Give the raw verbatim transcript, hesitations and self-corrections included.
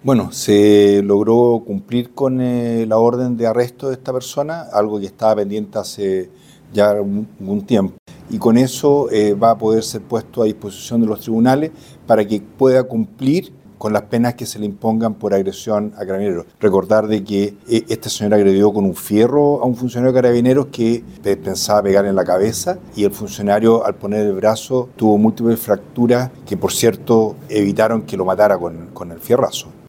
Bueno, se logró cumplir con eh, la orden de arresto de esta persona, algo que estaba pendiente hace ya algún algún tiempo. Y con eso eh, va a poder ser puesto a disposición de los tribunales para que pueda cumplir con las penas que se le impongan por agresión a carabineros. Recordar de que eh, este señor agredió con un fierro a un funcionario de carabineros que pe- pensaba pegar en la cabeza, y el funcionario, al poner el brazo, tuvo múltiples fracturas que, por cierto, evitaron que lo matara con, con el fierrazo.